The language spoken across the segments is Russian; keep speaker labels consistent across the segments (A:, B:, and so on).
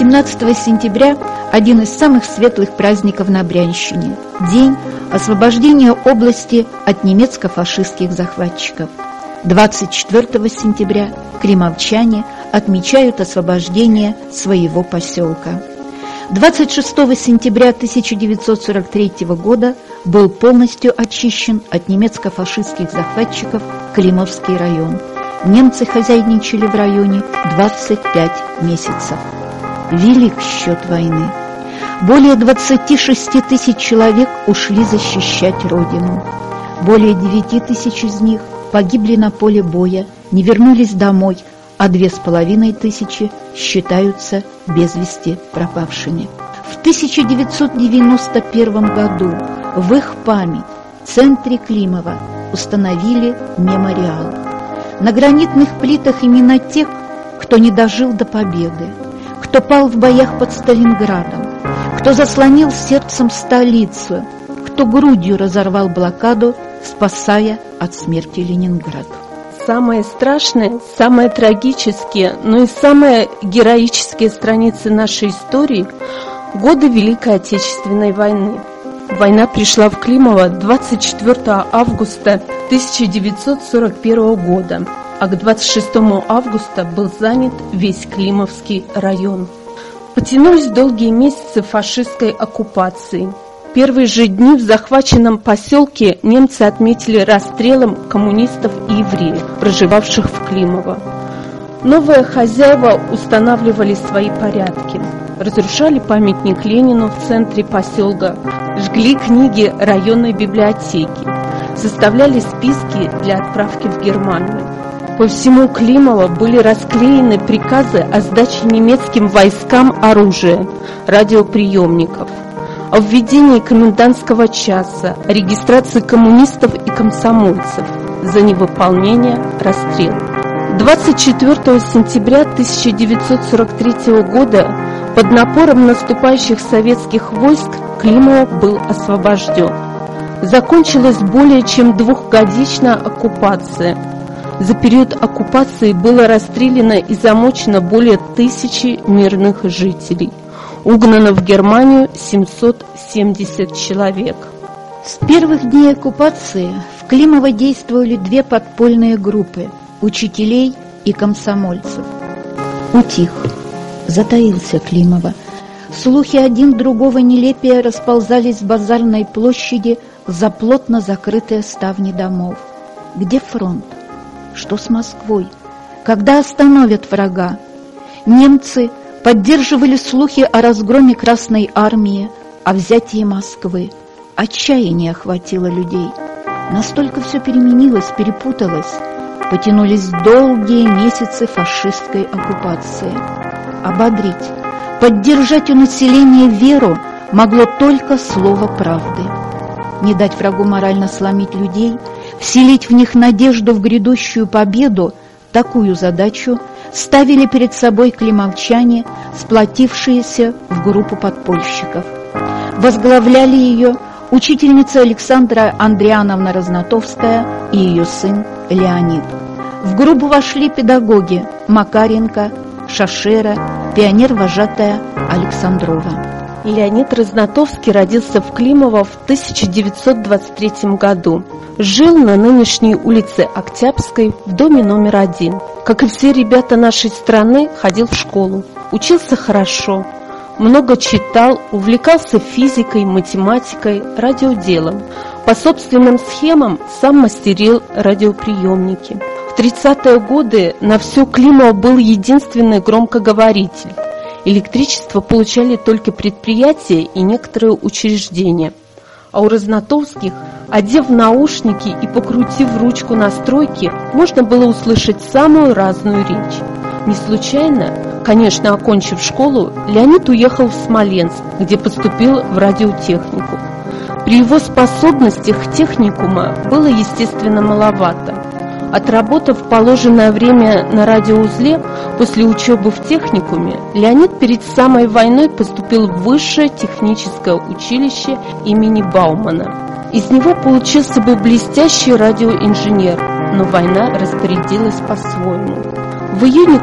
A: 18 сентября – один из самых светлых праздников на Брянщине – день освобождения области от немецко-фашистских захватчиков. 24 сентября климовчане отмечают освобождение своего поселка. 26 сентября 1943 года был полностью очищен от немецко-фашистских захватчиков Климовский район. Немцы хозяйничали в районе 25 месяцев. Велик счет войны. Более 26 тысяч человек ушли защищать Родину. Более 9 тысяч из них погибли на поле боя, не вернулись домой, а 2500 считаются без вести пропавшими. В 1991 году в их память в центре Климова установили мемориал. На гранитных плитах имена тех, кто не дожил до победы, кто пал в боях под Сталинградом, кто заслонил сердцем столицу, кто грудью разорвал блокаду, спасая от смерти Ленинград.
B: Самые страшные, самые трагические, но и самые героические страницы нашей истории – годы Великой Отечественной войны. Война пришла в Климово 24 августа 1941 года, а к 26 августа был занят весь Климовский район. Потянулись долгие месяцы фашистской оккупации. Первые же дни в захваченном поселке немцы отметили расстрелом коммунистов и евреев, проживавших в Климово. Новые хозяева устанавливали свои порядки, разрушали памятник Ленину в центре поселка, жгли книги районной библиотеки, составляли списки для отправки в Германию. По всему Климово были расклеены приказы о сдаче немецким войскам оружия, радиоприемников, о введении комендантского часа, о регистрации коммунистов и комсомольцев, за невыполнение расстрел. 24 сентября 1943 года под напором наступающих советских войск Климово был освобожден. Закончилась более чем двухгодичная оккупация. За период оккупации было расстреляно и замучено более 1000 мирных жителей. Угнано в Германию 770 человек.
A: С первых дней оккупации в Климово действовали две подпольные группы – учителей и комсомольцев. Утих, затаился Климово. Слухи один другого нелепее расползались с базарной площади за плотно закрытые ставни домов. Где фронт? Что с Москвой? Когда остановят врага? Немцы поддерживали слухи о разгроме Красной армии, о взятии Москвы. Отчаяние охватило людей. Настолько все переменилось, перепуталось. Потянулись долгие месяцы фашистской оккупации. Ободрить, поддержать у населения веру могло только слово правды. Не дать врагу морально сломить людей, вселить в них надежду в грядущую победу – такую задачу ставили перед собой климовчане, сплотившиеся в группу подпольщиков. Возглавляли ее учительница Александра Андриановна Разнотовская и ее сын Леонид. В группу вошли педагоги Макаренко, Шашера, пионер-вожатая Александрова.
B: Леонид Разнотовский родился в Климово в 1923 году. Жил на нынешней улице Октябрьской в доме номер 1. Как и все ребята нашей страны, ходил в школу. Учился хорошо, много читал, увлекался физикой, математикой, радиоделом. По собственным схемам сам мастерил радиоприемники. В 30-е годы на всю Климово был единственный громкоговоритель. Электричество получали только предприятия и некоторые учреждения. А у Разнотовских, одев наушники и покрутив ручку настройки, можно было услышать самую разную речь. Не случайно, конечно, окончив школу, Леонид уехал в Смоленск, где поступил в радиотехнику. При его способностях техникума было, естественно, маловато. Отработав положенное время на радиоузле, после учебы в техникуме, Леонид перед самой войной поступил в высшее техническое училище имени Баумана. Из него получился бы блестящий радиоинженер, но война распорядилась по-своему. В июне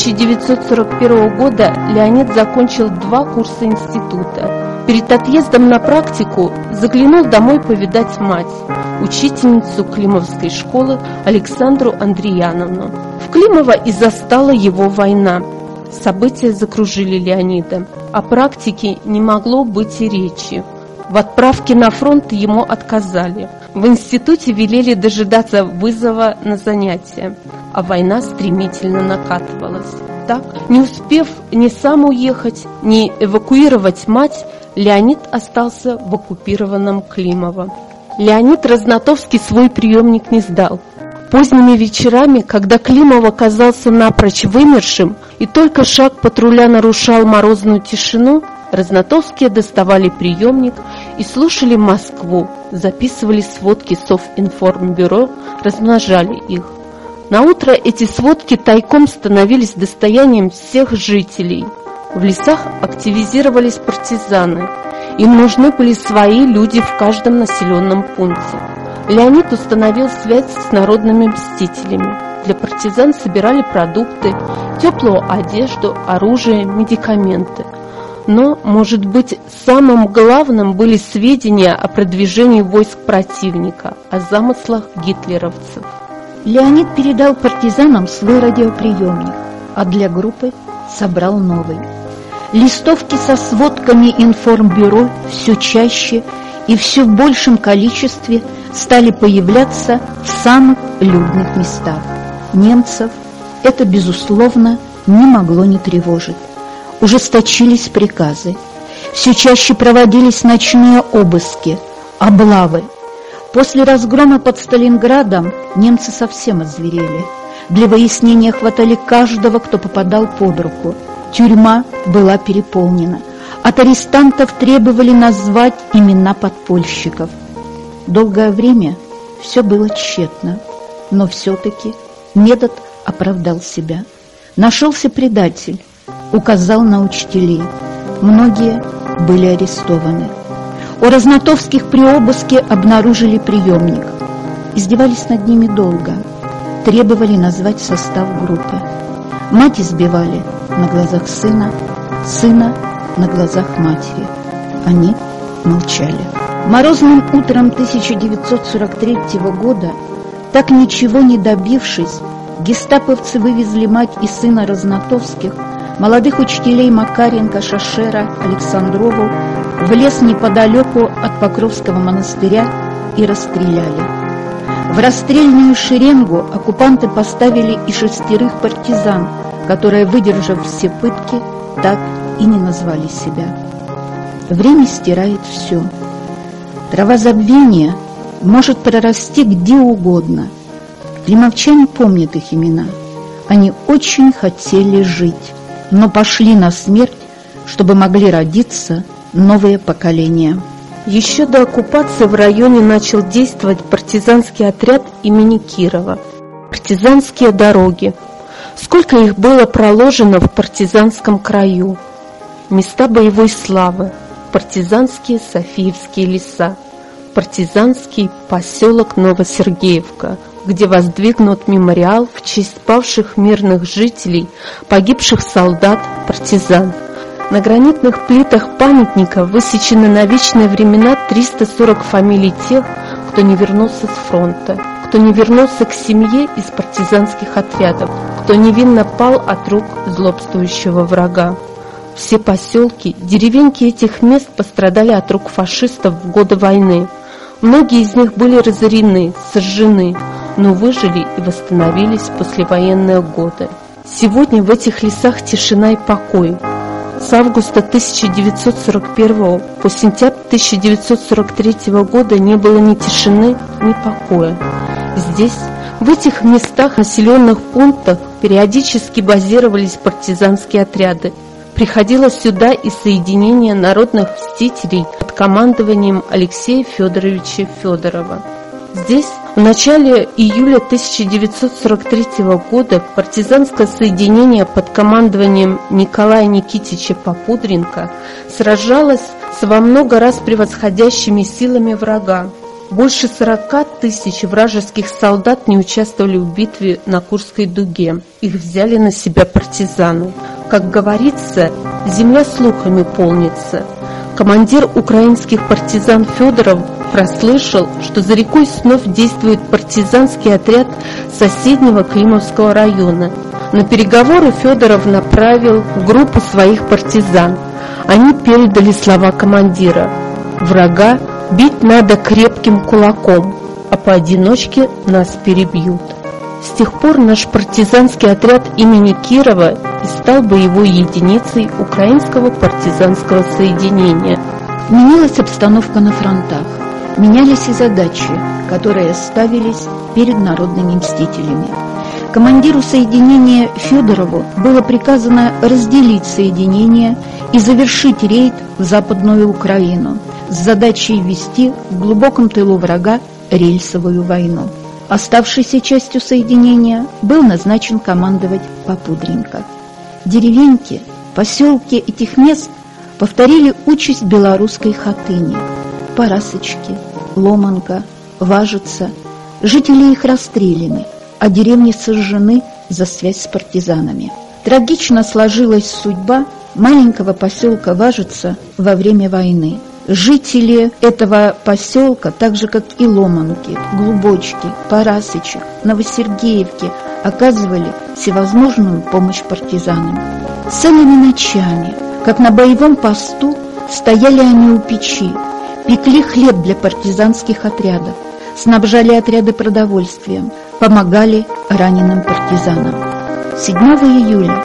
B: 1941 года Леонид закончил 2 курса института. Перед отъездом на практику заглянул домой повидать мать, учительницу Климовской школы Александру Андреяновну. В Климово и застала его война. События закружили Леонида. О практике не могло быть и речи. В отправке на фронт ему отказали. В институте велели дожидаться вызова на занятия, а война стремительно накатывалась. Так, не успев ни сам уехать, ни эвакуировать мать, Леонид остался в оккупированном Климово. Леонид Разнотовский свой приемник не сдал. Поздними вечерами, когда Климов оказался напрочь вымершим и только шаг патруля нарушал морозную тишину, Разнотовские доставали приемник и слушали Москву, записывали сводки Совинформбюро, размножали их. Наутро эти сводки тайком становились достоянием всех жителей. В лесах активизировались партизаны. Им нужны были свои люди в каждом населенном пункте. Леонид установил связь с народными мстителями. Для партизан собирали продукты, теплую одежду, оружие, медикаменты. Но, может быть, самым главным были сведения о продвижении войск противника, о замыслах гитлеровцев.
A: Леонид передал партизанам свой радиоприемник, а для группы собрал новый. Листовки со сводками информбюро все чаще и все в большем количестве стали появляться в самых людных местах. Немцев это, безусловно, не могло не тревожить. Ужесточились приказы. Все чаще проводились ночные обыски, облавы. После разгрома под Сталинградом немцы совсем озверели. Для выяснения хватали каждого, кто попадал под руку. Тюрьма была переполнена. От арестантов требовали назвать имена подпольщиков. Долгое время все было тщетно, но все-таки метод оправдал себя. Нашелся предатель, указал на учителей. Многие были арестованы. У Разнотовских при обыске обнаружили приемник. Издевались над ними долго. Требовали назвать состав группы. Мать избивали на глазах сына, сына на глазах матери. Они молчали. Морозным утром 1943 года, так ничего не добившись, гестаповцы вывезли мать и сына Разнотовских, молодых учителей Макаренко, Шашера, Александрову, в лес неподалеку от Покровского монастыря и расстреляли. В расстрельную шеренгу оккупанты поставили и 6 партизан, которые, выдержав все пытки, так и не назвали себя. Время стирает все. Трава забвения может прорасти где угодно. Климовчане помнят их имена. Они очень хотели жить, но пошли на смерть, чтобы могли родиться новые поколения.
B: Еще до оккупации в районе начал действовать партизанский отряд имени Кирова. Партизанские дороги. Сколько их было проложено в партизанском краю. Места боевой славы. Партизанские Софиевские леса. Партизанский поселок Новосергеевка, где воздвигнут мемориал в честь павших мирных жителей, погибших солдат, партизан. На гранитных плитах памятника высечены на вечные времена 340 фамилий тех, кто не вернулся с фронта, кто не вернулся к семье из партизанских отрядов, кто невинно пал от рук злобствующего врага. Все поселки, деревеньки этих мест пострадали от рук фашистов в годы войны. Многие из них были разорены, сожжены, но выжили и восстановились в послевоенные годы. Сегодня в этих лесах тишина и покой. С августа 1941 по сентябрь 1943 года не было ни тишины, ни покоя. Здесь, в этих местах, населенных пунктах, периодически базировались партизанские отряды. Приходило сюда и соединение народных мстителей под командованием Алексея Федоровича Федорова. Здесь в начале июля 1943 года партизанское соединение под командованием Николая Никитича Попудренко сражалось с во много раз превосходящими силами врага. Больше 40 тысяч вражеских солдат не участвовали в битве на Курской дуге. Их взяли на себя партизаны. Как говорится, земля слухами полнится. Командир украинских партизан Федоров прослышал, что за рекой вновь действует партизанский отряд соседнего Климовского района. На переговоры Федоров направил группу своих партизан. Они передали слова командира: «Врага бить надо крепким кулаком, а поодиночке нас перебьют». С тех пор наш партизанский отряд имени Кирова и стал боевой единицей Украинского партизанского соединения.
A: Менялась обстановка на фронтах, менялись и задачи, которые ставились перед народными мстителями. Командиру соединения Федорову было приказано разделить соединение и завершить рейд в Западную Украину с задачей ввести в глубоком тылу врага рельсовую войну. Оставшейся частью соединения был назначен командовать Попудренко. Деревеньки, поселки этих мест повторили участь белорусской Хатыни. Парасочки, Ломанка, Важица. Жители их расстреляны, а деревни сожжены за связь с партизанами. Трагично сложилась судьба маленького поселка Важица во время войны. Жители этого поселка, так же как и Ломанки, Глубочки, Парасычек, Новосергеевки, оказывали всевозможную помощь партизанам. Целыми ночами, как на боевом посту, стояли они у печи, пекли хлеб для партизанских отрядов, снабжали отряды продовольствием, помогали раненым партизанам. 7 июля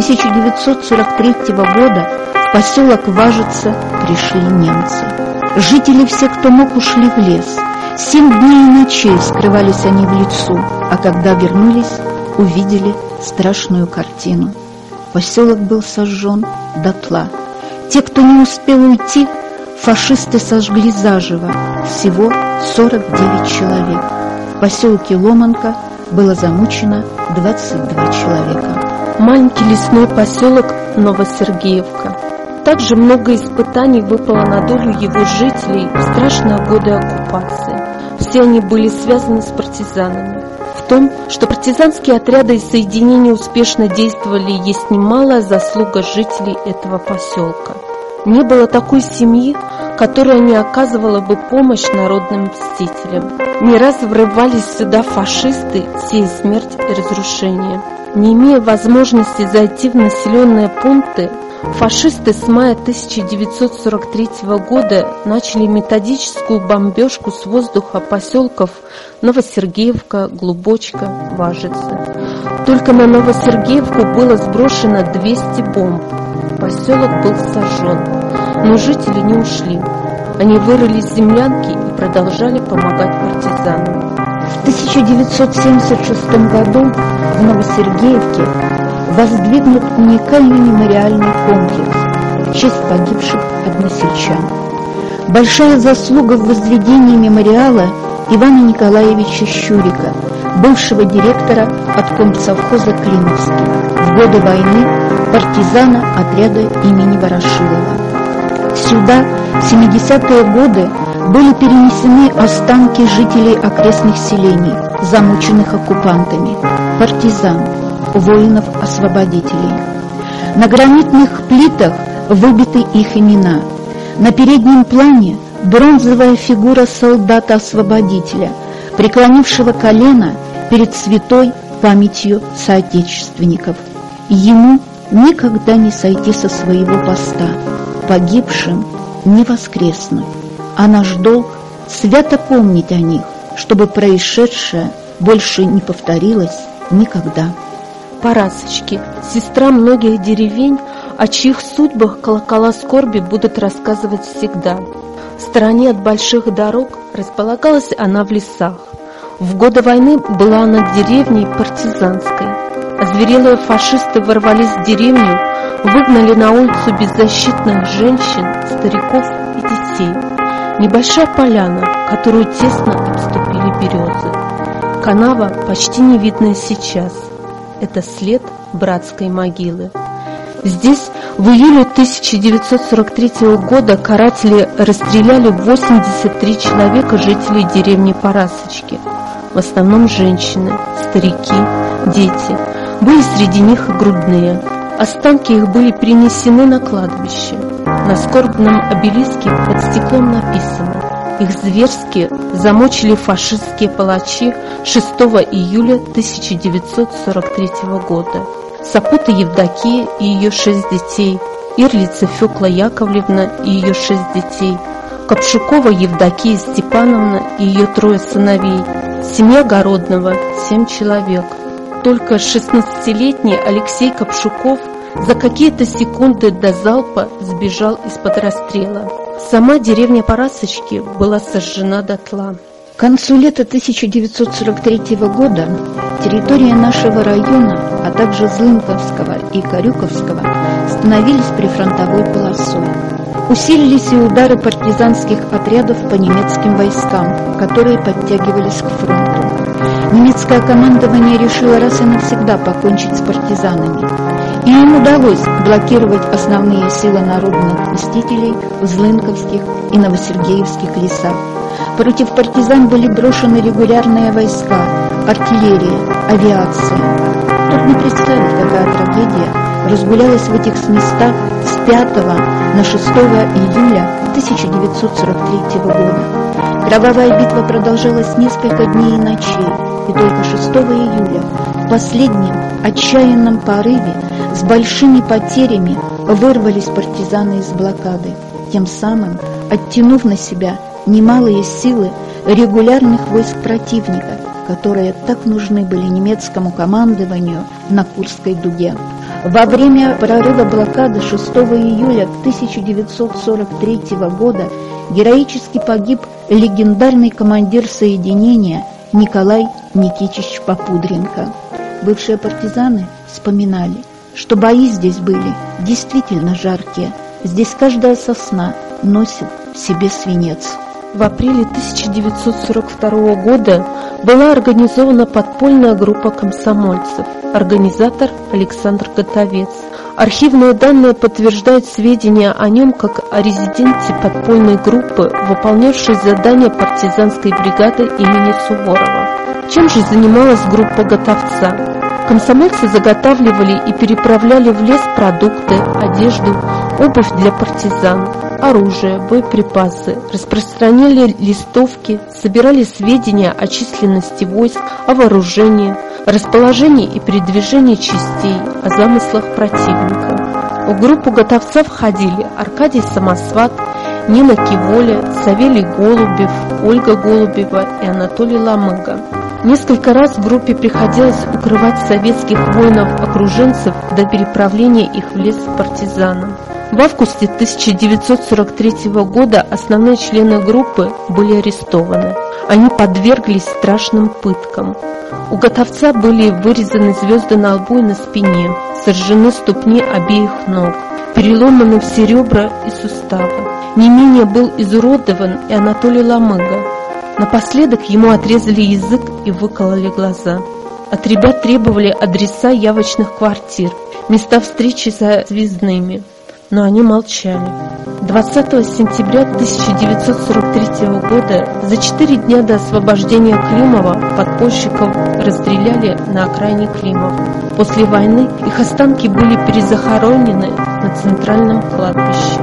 A: 1943 года в поселок Важица пришли немцы. Жители все, кто мог, ушли в лес. 7 дней и ночей скрывались они в лесу, а когда вернулись, увидели страшную картину. Поселок был сожжен дотла. Те, кто не успел уйти, фашисты сожгли заживо. Всего 49 человек. В поселке Ломанка было замучено 22 человека.
B: Маленький лесной поселок Новосергеевка. Также много испытаний выпало на долю его жителей в страшные годы оккупации. Все они были связаны с партизанами. В том, что партизанские отряды и соединения успешно действовали, есть немалая заслуга жителей этого поселка. Не было такой семьи, которая не оказывала бы помощь народным мстителям. Не раз врывались сюда фашисты, сея смерть и разрушение. Не имея возможности зайти в населенные пункты, фашисты с мая 1943 года начали методическую бомбежку с воздуха поселков Новосергеевка, Глубочка, Важица. Только на Новосергеевку было сброшено 200 бомб. Поселок был сожжен, но жители не ушли. Они вырыли землянки и продолжали помогать партизанам.
A: В 1976 году в Новосергеевке воздвигнут уникальный мемориальный комплекс в честь погибших односельчан. Большая заслуга в возведении мемориала Ивана Николаевича Щурика, бывшего директора обкомсовхоза Климовский, в годы войны партизана отряда имени Ворошилова. Сюда в 70-е годы были перенесены останки жителей окрестных селений, замученных оккупантами, партизан, воинов-освободителей. На гранитных плитах выбиты их имена. На переднем плане бронзовая фигура солдата-освободителя, преклонившего колено перед святой памятью соотечественников. Ему никогда не сойти со своего поста, погибшим не воскреснуть. А наш долг — свято помнить о них, чтобы происшедшее больше не повторилось никогда.
B: Парасочки, сестра многих деревень, о чьих судьбах колокола скорби будут рассказывать всегда. В стороне от больших дорог располагалась она в лесах. В годы войны была она деревней партизанской. Озверелые фашисты ворвались в деревню, выгнали на улицу беззащитных женщин, стариков и детей. Небольшая поляна, которую тесно обступили березы. Канава почти не видна сейчас. Это след братской могилы. Здесь в июле 1943 года каратели расстреляли 83 человека, жителей деревни Парасочки. В основном женщины, старики, дети. Были среди них и грудные. Останки их были перенесены на кладбище. На скорбном обелиске под стеклом написано: их зверски замучили фашистские палачи 6 июля 1943 года. Сапута Евдокия и ее 6 детей, Ирлица Фёкла Яковлевна и ее 6 детей, Капшукова Евдокия Степановна и ее 3 сыновей, семья Городного 7 человек. Только 16-летний Алексей Капшуков за какие-то секунды до залпа сбежал из-под расстрела. Сама деревня Парасочки была сожжена дотла.
A: К концу лета 1943 года территория нашего района, а также Злынковского и Корюковского, становились прифронтовой полосой. Усилились и удары партизанских отрядов по немецким войскам, которые подтягивались к фронту. Немецкое командование решило раз и навсегда покончить с партизанами. И им удалось блокировать основные силы народных мстителей в Злынковских и Новосергеевских лесах. Против партизан были брошены регулярные войска, артиллерия, авиация. Трудно представить, какая трагедия разгулялась в этих местах с 5 на 6 июля 1943 года. Кровавая битва продолжалась несколько дней и ночей, и только 6 июля в последнем отчаянном порыве с большими потерями вырвались партизаны из блокады, тем самым оттянув на себя немалые силы регулярных войск противника, которые так нужны были немецкому командованию на Курской дуге. Во время прорыва блокады 6 июля 1943 года героически погиб легендарный командир соединения Николай Никитич Попудренко. Бывшие партизаны вспоминали, что бои здесь были действительно жаркие. Здесь каждая сосна носит в себе свинец.
B: В апреле 1942 года была организована подпольная группа комсомольцев. Организатор Александр Готовец. Архивные данные подтверждают сведения о нем как о резиденте подпольной группы, выполнявшей задания партизанской бригады имени Суворова. Чем же занималась группа Готовца? Комсомольцы заготавливали и переправляли в лес продукты, одежду, обувь для партизан, оружие, боеприпасы, распространяли листовки, собирали сведения о численности войск, о вооружении, расположении и передвижении частей, о замыслах противника. В группу Готовца входили Аркадий Самосват, Нина Киволя, Савелий Голубев, Ольга Голубева и Анатолий Ломыга. Несколько раз в группе приходилось укрывать советских воинов-окруженцев до переправления их в лес партизанам. В августе 1943 года основные члены группы были арестованы. Они подверглись страшным пыткам. У Готовца были вырезаны звезды на лбу и на спине, сожжены ступни обеих ног, переломаны все ребра и суставы. Не менее был изуродован и Анатолий Ломыга. Напоследок ему отрезали язык и выкололи глаза. От ребят требовали адреса явочных квартир, места встречи со связными, но они молчали. 20 сентября 1943 года, за 4 дня до освобождения Климова, подпольщиков расстреляли на окраине Климова. После войны их останки были перезахоронены на центральном кладбище.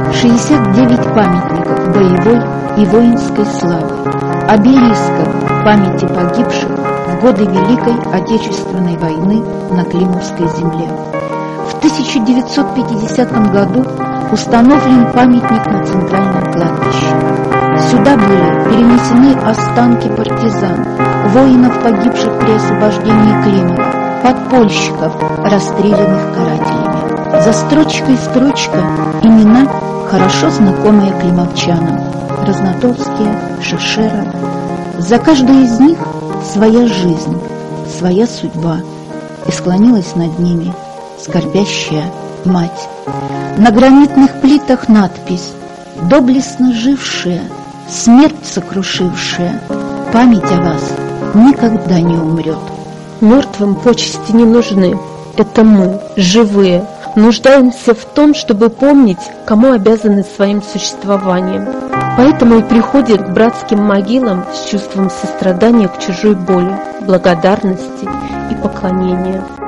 A: 69 памятников боевой и воинской славы, обелисков памяти погибших в годы Великой Отечественной войны на Климовской земле. В 1950 году установлен памятник на центральном кладбище. Сюда были перенесены останки партизан, воинов, погибших при освобождении Климова, подпольщиков, расстрелянных карателями. За строчкой строчка имена, хорошо знакомые климовчанам: Разнотовские, Шешера. За каждой из них своя жизнь, своя судьба, и склонилась над ними скорбящая мать. На гранитных плитах надпись: доблестно жившая, смерть сокрушившая, память о вас никогда не умрет.
B: Мертвым почести не нужны. Это мы, живые, нуждаемся в том, чтобы помнить, кому обязаны своим существованием. Поэтому и приходят к братским могилам с чувством сострадания к чужой боли, благодарности и поклонения.